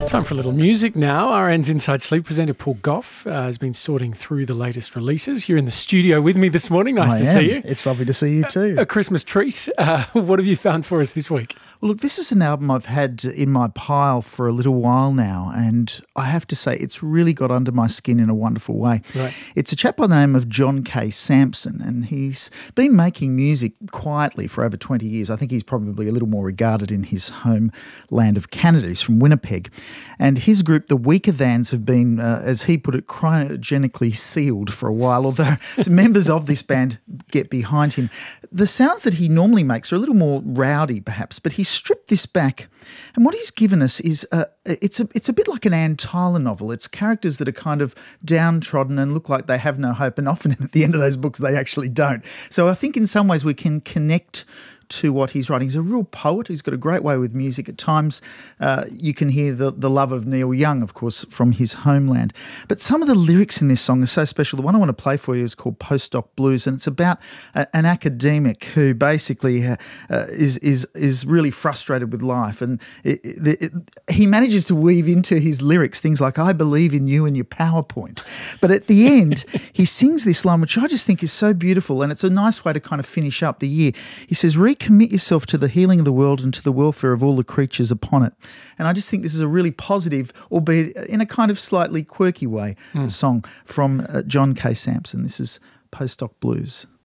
Time for a little music now. RN's Inside Sleep presenter Paul Gough has been sorting through the latest releases here in the studio with me this morning. Nice to see you. It's lovely to see you too. A Christmas treat. What have you found for us this week? Well, look, this is an album I've had in my pile for a little while now, and I have to say it's really got under my skin in a wonderful way. Right. It's a chap by the name of John K. Sampson, and he's been making music quietly for over 20 years. I think he's probably a little more regarded in his homeland of Canada. He's from Winnipeg. And his group, the Weaker Thans, have been, as he put it, cryogenically sealed for a while, although members of this band get behind him. The sounds that he normally makes are a little more rowdy, perhaps, but he's stripped this back. And what he's given us is, it's a bit like an Anne Tyler novel. It's characters that are kind of downtrodden and look like they have no hope, and often at the end of those books they actually don't. So I think in some ways we can connect to what he's writing. He's a real poet. He's got a great way with music. At times you can hear the love of Neil Young, of course, from his homeland. But some of the lyrics in this song are so special. The one I want to play for you is called Postdoc Blues, and it's about an academic who basically is really frustrated with life. And he manages to weave into his lyrics things like, "I believe in you and your PowerPoint." But at the end, he sings this line, which I just think is so beautiful, and it's a nice way to kind of finish up the year. He says, "Recommit yourself to the healing of the world and to the welfare of all the creatures upon it." And I just think this is a really positive, albeit in a kind of slightly quirky way, song from John K. Sampson. This is Postdoc Blues.